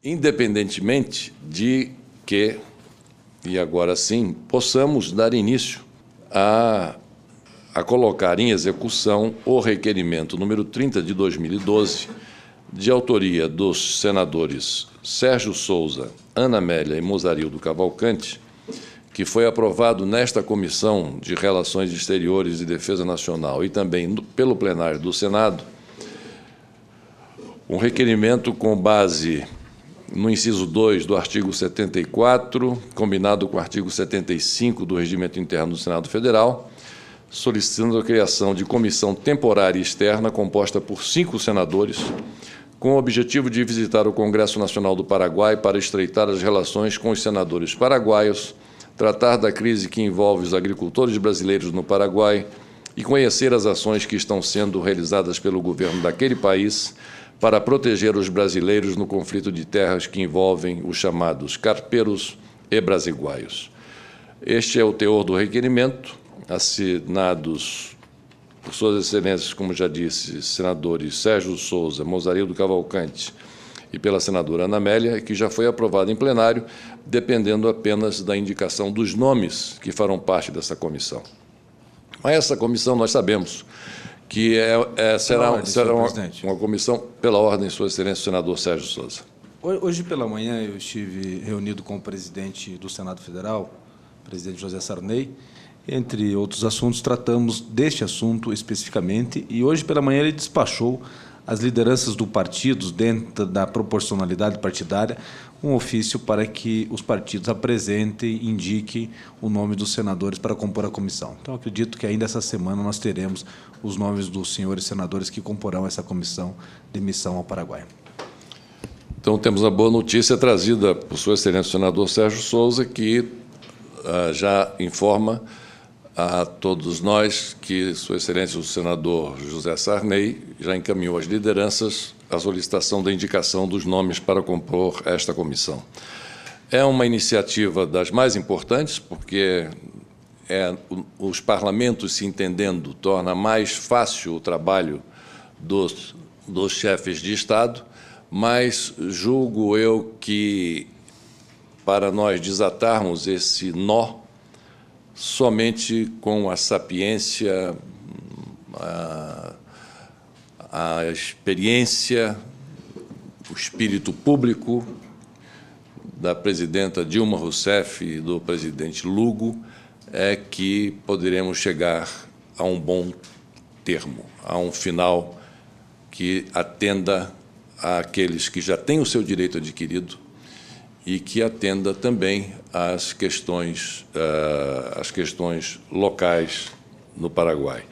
independentemente de que, e agora sim, possamos dar início a colocar em execução o requerimento número 30 de 2012, de autoria dos senadores Sérgio Souza, Ana Amélia e Mozarildo Cavalcante, que foi aprovado nesta Comissão de Relações Exteriores e Defesa Nacional e também pelo plenário do Senado, um requerimento com base no inciso 2 do artigo 74, combinado com o artigo 75 do Regimento Interno do Senado Federal, solicitando a criação de comissão temporária externa composta por 5 senadores, com o objetivo de visitar o Congresso Nacional do Paraguai para estreitar as relações com os senadores paraguaios, tratar da crise que envolve os agricultores brasileiros no Paraguai e conhecer as ações que estão sendo realizadas pelo governo daquele país para proteger os brasileiros no conflito de terras que envolvem os chamados carpeiros e brasiguaios. Este é o teor do requerimento, assinados por Suas Excelências, como já disse, senadores Sérgio Souza, Mozarildo Cavalcante e pela senadora Ana Amélia, que já foi aprovado em plenário, dependendo apenas da indicação dos nomes que farão parte dessa comissão. Mas essa comissão, nós sabemos que será uma comissão pela ordem, Sua Excelência, o senador Sérgio Souza. Hoje pela manhã eu estive reunido com o presidente do Senado Federal, o presidente José Sarney. Entre outros assuntos, tratamos deste assunto especificamente, e hoje pela manhã ele despachou as lideranças do partidos, dentro da proporcionalidade partidária, um ofício para que os partidos apresentem e indiquem o nome dos senadores para compor a comissão. Então, acredito que ainda essa semana nós teremos os nomes dos senhores senadores que comporão essa comissão de missão ao Paraguai. Então, temos a boa notícia trazida por Sua Excelência o senador Sérgio Souza, que já informa a todos nós que Sua Excelência o senador José Sarney já encaminhou às lideranças a solicitação da indicação dos nomes para compor esta comissão. É uma iniciativa das mais importantes, porque os parlamentos se entendendo torna mais fácil o trabalho dos chefes de Estado, mas julgo eu que, para nós desatarmos esse nó, somente com a sapiência, a experiência, o espírito público da presidenta Dilma Rousseff e do presidente Lugo é que poderemos chegar a um bom termo, a um final que atenda àqueles que já têm o seu direito adquirido e que atenda também às questões locais no Paraguai.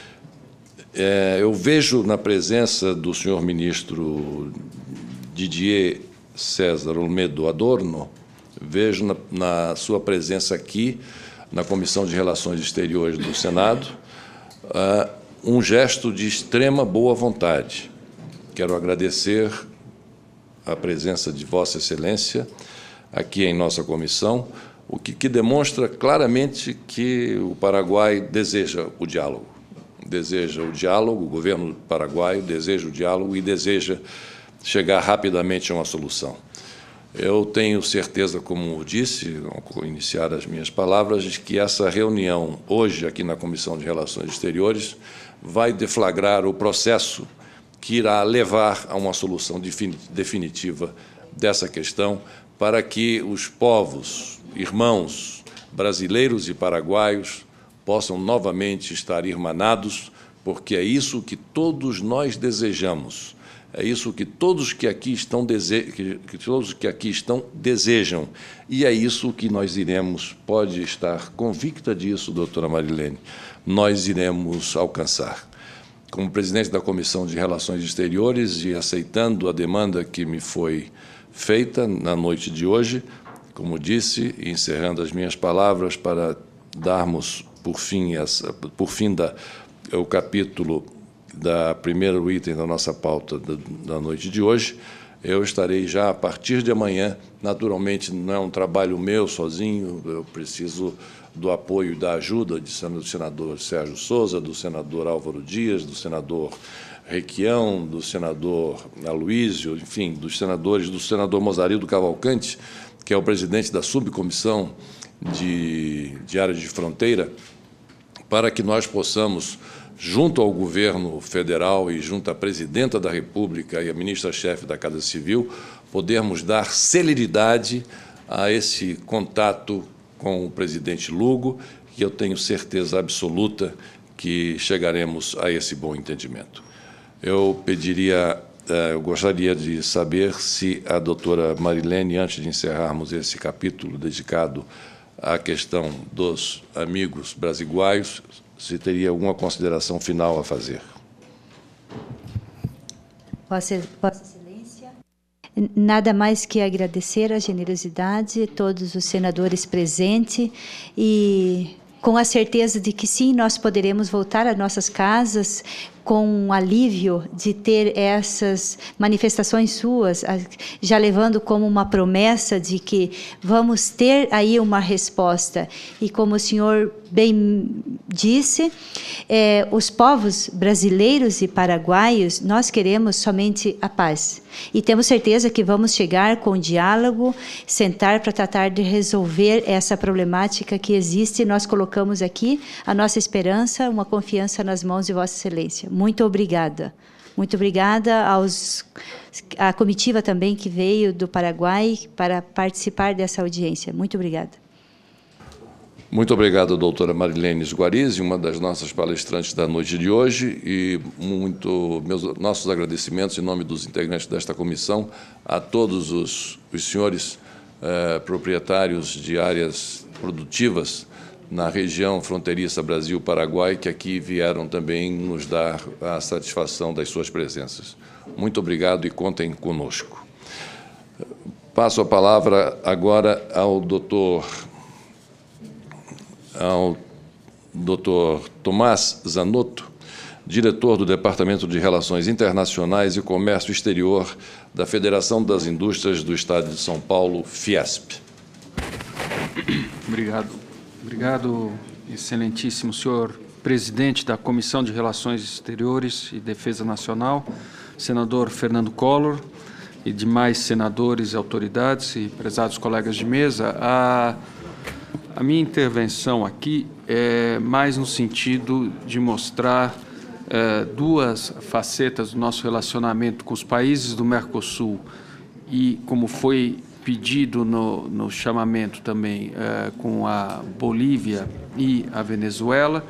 Eu vejo na presença do senhor ministro Didier César Olmedo Adorno, vejo na sua presença aqui, na Comissão de Relações Exteriores do Senado, um gesto de extrema boa vontade. Quero agradecer a presença de Vossa Excelência aqui em nossa comissão, o que demonstra claramente que o Paraguai deseja o diálogo. O governo paraguaio deseja o diálogo e deseja chegar rapidamente a uma solução. Eu tenho certeza, como disse, ao iniciar as minhas palavras, de que essa reunião hoje aqui na Comissão de Relações Exteriores vai deflagrar o processo que irá levar a uma solução definitiva dessa questão, para que os povos, irmãos brasileiros e paraguaios possam novamente estar irmanados, porque é isso que todos nós desejamos, é isso que todos que aqui estão desejam, e é isso que nós iremos, pode estar convicta disso, doutora Marilene, nós iremos alcançar. Como presidente da Comissão de Relações Exteriores e aceitando a demanda que me foi feita na noite de hoje, como disse, encerrando as minhas palavras para darmos por fim o capítulo da primeiro item da nossa pauta da noite de hoje, eu estarei já a partir de amanhã. Naturalmente, não é um trabalho meu sozinho, eu preciso do apoio e da ajuda do senador Sérgio Souza, do senador Álvaro Dias, do senador Requião, do senador Aloísio, enfim, dos senadores, do senador Mozarildo Cavalcante, que é o presidente da subcomissão de área de fronteira, para que nós possamos, junto ao governo federal e junto à presidenta da República e à ministra-chefe da Casa Civil, podermos dar celeridade a esse contato com o presidente Lugo, e eu tenho certeza absoluta que chegaremos a esse bom entendimento. Eu gostaria de saber se a doutora Marilene, antes de encerrarmos esse capítulo dedicado à questão dos amigos brasiguaios, se teria alguma consideração final a fazer. Vossa Excelência, nada mais que agradecer a generosidade de todos os senadores presentes e com a certeza de que sim, nós poderemos voltar às nossas casas com um alívio de ter essas manifestações suas, já levando como uma promessa de que vamos ter aí uma resposta. E como o senhor bem disse, os povos brasileiros e paraguaios, nós queremos somente a paz. E temos certeza que vamos chegar com diálogo, sentar para tratar de resolver essa problemática que existe. Nós colocamos aqui a nossa esperança, uma confiança nas mãos de Vossa Excelência. Muito obrigada. Muito obrigada à comitiva também que veio do Paraguai para participar dessa audiência. Muito obrigada. Muito obrigado, doutora Marilene Sguarizi, uma das nossas palestrantes da noite de hoje, e nossos agradecimentos em nome dos integrantes desta comissão a todos os senhores proprietários de áreas produtivas na região fronteiriça Brasil-Paraguai, que aqui vieram também nos dar a satisfação das suas presenças. Muito obrigado e contem conosco. Passo a palavra agora ao doutor Tomás Zanotto, diretor do Departamento de Relações Internacionais e Comércio Exterior da Federação das Indústrias do Estado de São Paulo, Fiesp. Obrigado. Obrigado, excelentíssimo senhor presidente da Comissão de Relações Exteriores e Defesa Nacional, senador Fernando Collor e demais senadores, autoridades e prezados colegas de mesa. A minha intervenção aqui é mais no sentido de mostrar duas facetas do nosso relacionamento com os países do Mercosul e, como foi pedido no chamamento também com a Bolívia e a Venezuela.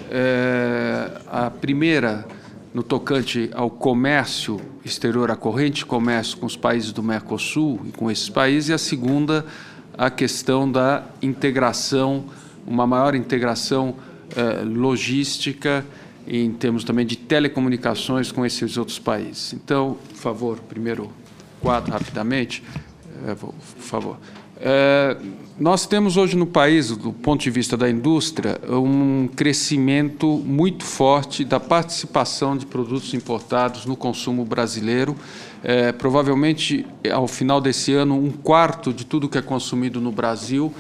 A primeira, no tocante ao comércio exterior, a corrente de comércio com os países do Mercosul e com esses países, e a segunda, a questão da integração, uma maior integração logística em termos também de telecomunicações com esses outros países. Então, por favor, primeiro quadro, rapidamente. Por favor. Nós temos hoje no país, do ponto de vista da indústria, um crescimento muito forte da participação de produtos importados no consumo brasileiro. Provavelmente, ao final desse ano, 1/4 de tudo que é consumido no Brasil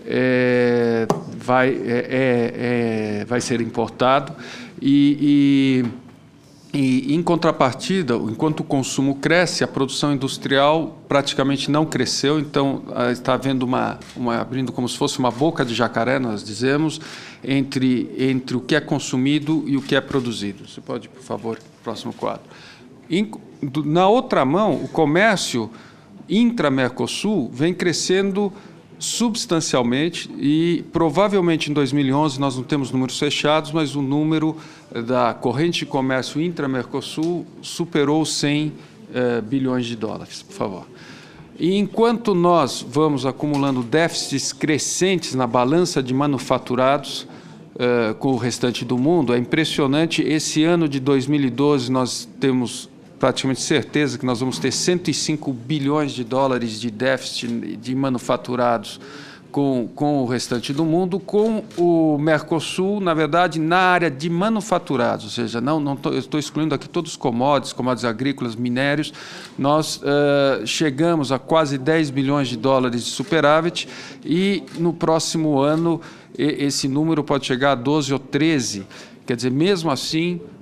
vai ser importado. E, em contrapartida, enquanto o consumo cresce, a produção industrial praticamente não cresceu, então está havendo abrindo como se fosse uma boca de jacaré, nós dizemos, entre o que é consumido e o que é produzido. Você pode, por favor, próximo quadro. Na outra mão, o comércio intra-Mercosul vem crescendo substancialmente e provavelmente em 2011 nós não temos números fechados, mas o número da corrente de comércio intra-Mercosul superou 100 bilhões de dólares, por favor. E enquanto nós vamos acumulando déficits crescentes na balança de manufaturados com o restante do mundo, é impressionante. Esse ano de 2012 nós temos praticamente certeza que nós vamos ter 105 bilhões de dólares de déficit de manufaturados com o restante do mundo, com o Mercosul, na verdade, na área de manufaturados, ou seja, eu estou excluindo aqui todos os commodities agrícolas, minérios. Nós chegamos a quase 10 bilhões de dólares de superávit e no próximo ano esse número pode chegar a 12 ou 13. Quer dizer, mesmo assim,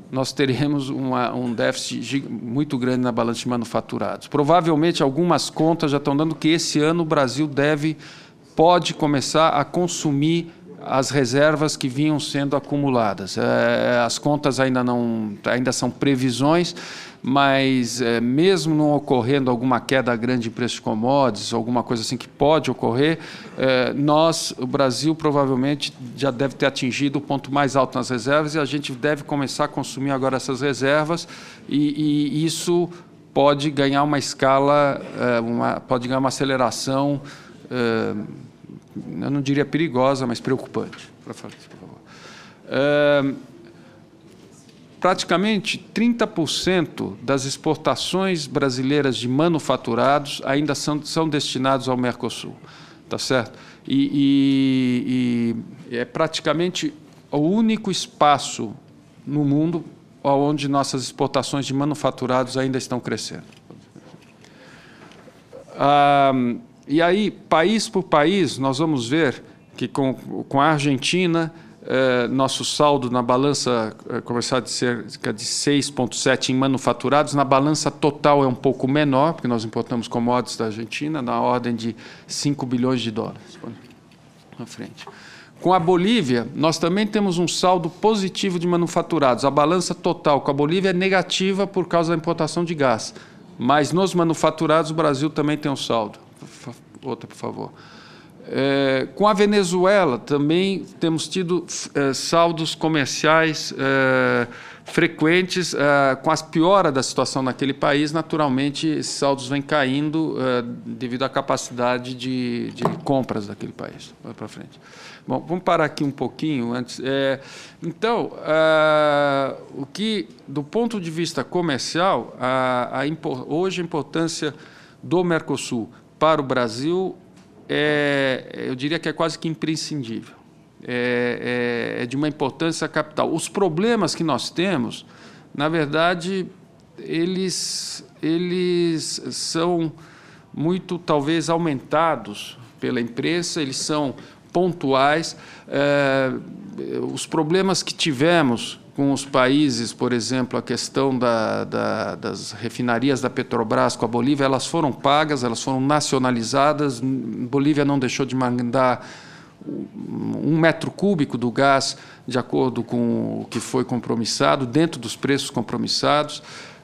nós teremos um déficit muito grande na balança de manufaturados. Provavelmente, algumas contas já estão dando que esse ano o Brasil pode começar a consumir as reservas que vinham sendo acumuladas. As contas ainda são previsões, mas mesmo não ocorrendo alguma queda grande em preço de commodities, alguma coisa assim que pode ocorrer, o Brasil provavelmente já deve ter atingido o ponto mais alto nas reservas e a gente deve começar a consumir agora essas reservas e isso pode ganhar uma escala, pode ganhar uma aceleração, eu não diria perigosa, mas preocupante. Por favor. Praticamente 30% das exportações brasileiras de manufaturados ainda são destinados ao Mercosul, tá certo? E é praticamente o único espaço no mundo onde nossas exportações de manufaturados ainda estão crescendo. E aí, país por país, nós vamos ver que com a Argentina, nosso saldo na balança comercial de cerca de 6,7 em manufaturados, na balança total é um pouco menor, porque nós importamos commodities da Argentina, na ordem de 5 bilhões de dólares. Na frente. Com a Bolívia, nós também temos um saldo positivo de manufaturados. A balança total com a Bolívia é negativa por causa da importação de gás, mas nos manufaturados o Brasil também tem um saldo. Outra, por favor. Com a Venezuela, também temos tido saldos comerciais frequentes. Com a piora da situação naquele país, naturalmente, esses saldos vêm caindo devido à capacidade de compras daquele país. Vai para frente. Bom, vamos parar aqui um pouquinho antes. Então, do ponto de vista comercial, hoje a importância do Mercosul para o Brasil eu diria que é quase que imprescindível. É de uma importância capital. Os problemas que nós temos, na verdade, eles são muito, talvez, aumentados pela imprensa, eles são pontuais. Os problemas que tivemos com os países, por exemplo, a questão das refinarias da Petrobras com a Bolívia, elas foram pagas, elas foram nacionalizadas. Bolívia não deixou de mandar 1 metro cúbico do gás de acordo com o que foi compromissado, dentro dos preços compromissados.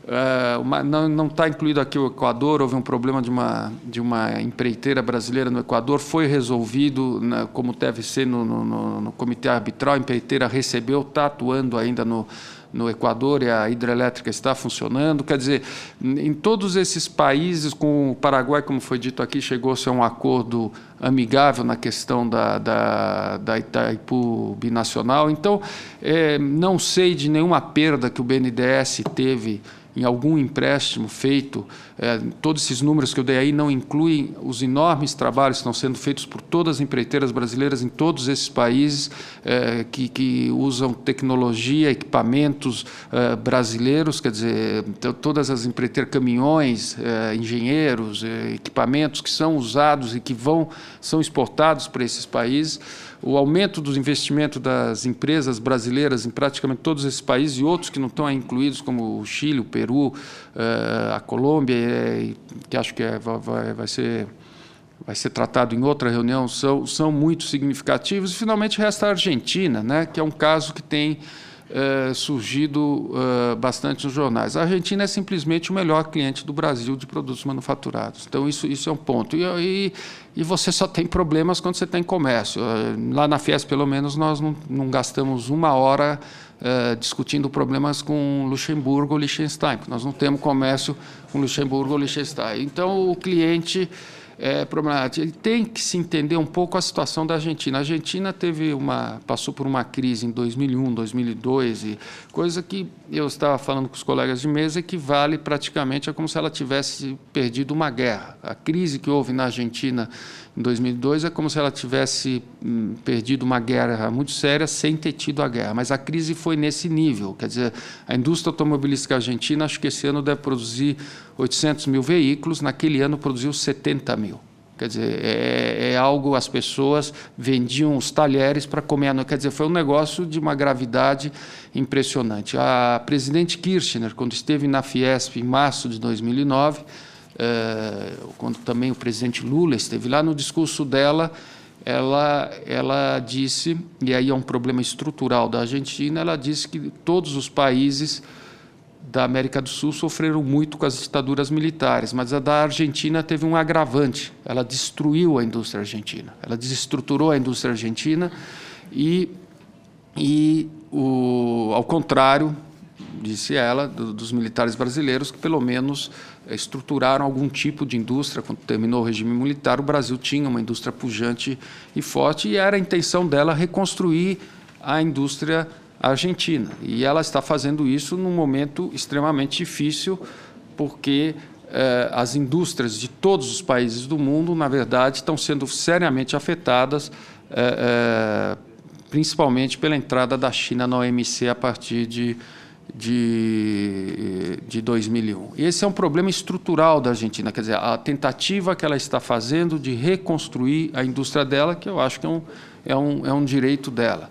Não está incluído aqui o Equador. Houve um problema de uma empreiteira brasileira no Equador, foi resolvido como deve ser no comitê arbitral. A empreiteira recebeu, está atuando ainda no Equador e a hidrelétrica está funcionando. Quer dizer, em todos esses países, com o Paraguai, como foi dito aqui, chegou-se a um acordo amigável na questão da Itaipu binacional. Então, não sei de nenhuma perda que o BNDES teve em algum empréstimo feito. Todos esses números que eu dei aí não incluem os enormes trabalhos que estão sendo feitos por todas as empreiteiras brasileiras em todos esses países que usam tecnologia, equipamentos brasileiros, quer dizer, todas as empreiteiras, caminhões, engenheiros, equipamentos que são usados e que são exportados para esses países. O aumento dos investimentos das empresas brasileiras em praticamente todos esses países e outros que não estão aí incluídos, como o Chile, o Peru, a Colômbia, que acho que vai ser tratado em outra reunião, são muito significativos. E, finalmente, resta a Argentina, né, que é um caso que tem surgido bastante nos jornais. A Argentina é simplesmente o melhor cliente do Brasil de produtos manufaturados. Então, isso é um ponto. E você só tem problemas quando você tem comércio. Lá na Fiesp, pelo menos, nós não gastamos 1 hora discutindo problemas com Luxemburgo ou Liechtenstein, porque nós não temos comércio com Luxemburgo ou Liechtenstein. Então, o cliente é problemático. Ele tem que se entender um pouco a situação da Argentina. A Argentina passou por uma crise em 2001, 2002, e coisa que eu estava falando com os colegas de mesa equivale praticamente a como se ela tivesse perdido uma guerra. A crise que houve na Argentina em 2002 é como se ela tivesse perdido uma guerra muito séria sem ter tido a guerra. Mas a crise foi nesse nível. Quer dizer, a indústria automobilística argentina, acho que esse ano deve produzir 800 mil veículos, naquele ano produziu 70 mil. Quer dizer, é algo, as pessoas vendiam os talheres para comer. Quer dizer, foi um negócio de uma gravidade impressionante. A presidente Kirchner, quando esteve na Fiesp em março de 2009, quando também o presidente Lula esteve lá, no discurso dela, ela disse, e aí é um problema estrutural da Argentina, ela disse que todos os países da América do Sul sofreram muito com as ditaduras militares, mas a da Argentina teve um agravante. Ela destruiu a indústria argentina, ela desestruturou a indústria argentina ao contrário, disse ela, dos militares brasileiros, que pelo menos estruturaram algum tipo de indústria. Quando terminou o regime militar, o Brasil tinha uma indústria pujante e forte, e era a intenção dela reconstruir a indústria argentina. E ela está fazendo isso num momento extremamente difícil, porque as indústrias de todos os países do mundo, na verdade, estão sendo seriamente afetadas, principalmente pela entrada da China na OMC a partir de 2001. E esse é um problema estrutural da Argentina, quer dizer, a tentativa que ela está fazendo de reconstruir a indústria dela, que eu acho que é um direito dela.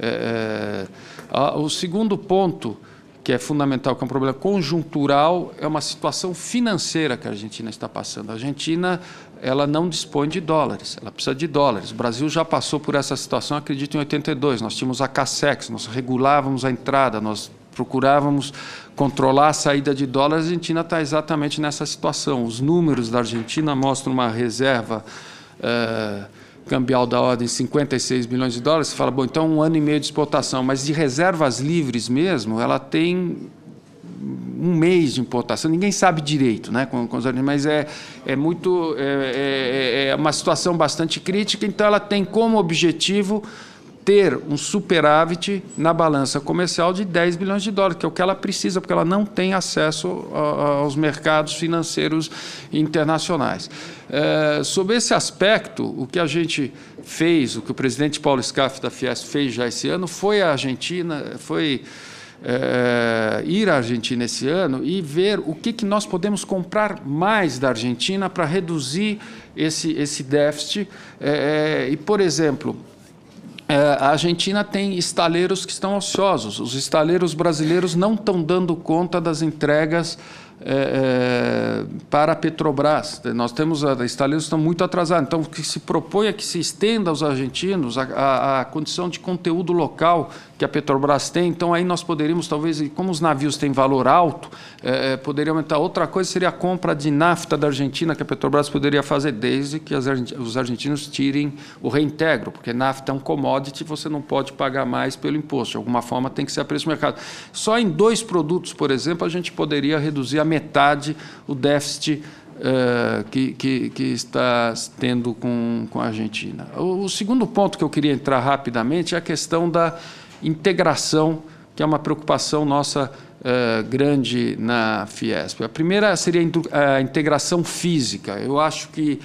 O segundo ponto, que é fundamental, que é um problema conjuntural, é uma situação financeira que a Argentina está passando. A Argentina, ela não dispõe de dólares, ela precisa de dólares. O Brasil já passou por essa situação, acredito, em 82. Nós tínhamos a Casex, nós regulávamos a entrada, nós procurávamos controlar a saída de dólares. A Argentina está exatamente nessa situação. Os números da Argentina mostram uma reserva cambial da ordem de 56 bilhões de dólares. Você fala, bom, então 1 ano e meio de exportação, mas de reservas livres mesmo, ela tem 1 mês de importação. Ninguém sabe direito, né, com os mas é uma situação bastante crítica. Então ela tem como objetivo ter um superávit na balança comercial de 10 bilhões de dólares, que é o que ela precisa, porque ela não tem acesso aos mercados financeiros internacionais. Sobre esse aspecto, o que a gente fez, o que o presidente Paulo Scaff da Fiesp fez já esse ano, foi à Argentina, ir à Argentina esse ano e ver o que nós podemos comprar mais da Argentina para reduzir esse déficit. E, por exemplo, a Argentina tem estaleiros que estão ociosos. Os estaleiros brasileiros não estão dando conta das entregas para a Petrobras. Nós temos estaleiros que estão muito atrasados. Então, o que se propõe é que se estenda aos argentinos a condição de conteúdo local que a Petrobras tem. Então, aí nós poderíamos, talvez, como os navios têm valor alto, poderia aumentar. Outra coisa seria a compra de nafta da Argentina, que a Petrobras poderia fazer, desde que os argentinos tirem o reintegro, porque nafta é um commodity, você não pode pagar mais pelo imposto. De alguma forma, tem que ser a preço do mercado. Só em 2 produtos, por exemplo, a gente poderia reduzir a metade o déficit que está tendo com a Argentina. O segundo ponto que eu queria entrar rapidamente é a questão da integração, que é uma preocupação nossa grande na Fiesp. A primeira seria a integração física. Eu acho que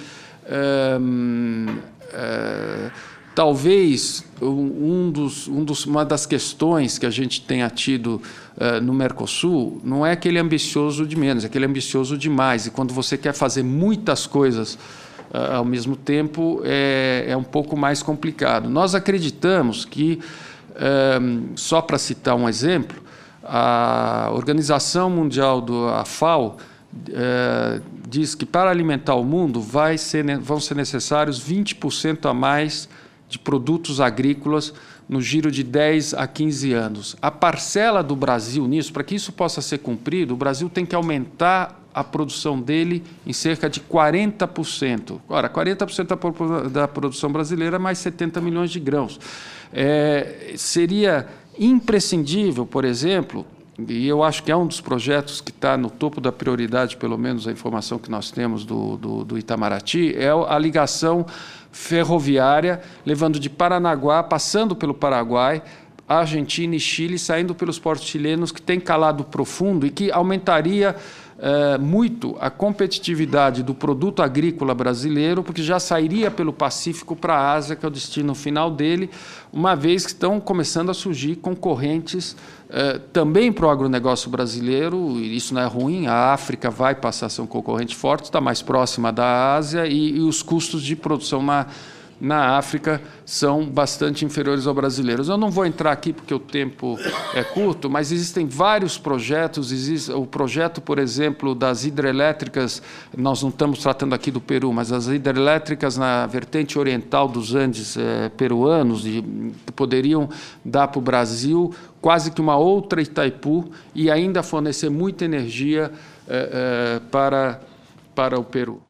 talvez uma das questões que a gente tenha tido no Mercosul não é que ele é ambicioso de menos, é que ele é ambicioso demais. E quando você quer fazer muitas coisas ao mesmo tempo, é um pouco mais complicado. Nós acreditamos que, só para citar um exemplo, a Organização Mundial a FAO diz que para alimentar o mundo vão ser necessários 20% a mais de produtos agrícolas no giro de 10 a 15 anos. A parcela do Brasil nisso, para que isso possa ser cumprido, o Brasil tem que aumentar a produção dele em cerca de 40%. Ora, 40% da produção brasileira, mais 70 milhões de grãos. Seria imprescindível, por exemplo, e eu acho que é um dos projetos que está no topo da prioridade, pelo menos a informação que nós temos do Itamaraty, é a ligação ferroviária, levando de Paranaguá, passando pelo Paraguai, Argentina e Chile, saindo pelos portos chilenos, que tem calado profundo e que aumentaria muito a competitividade do produto agrícola brasileiro, porque já sairia pelo Pacífico para a Ásia, que é o destino final dele, uma vez que estão começando a surgir concorrentes também para o agronegócio brasileiro, e isso não é ruim, a África vai passar a ser um concorrente forte, está mais próxima da Ásia, e os custos de produção na África são bastante inferiores aos brasileiros. Eu não vou entrar aqui porque o tempo é curto, mas existem vários projetos. Existe o projeto, por exemplo, das hidrelétricas, nós não estamos tratando aqui do Peru, mas as hidrelétricas na vertente oriental dos Andes peruanos poderiam dar para o Brasil quase que uma outra Itaipu e ainda fornecer muita energia para o Peru.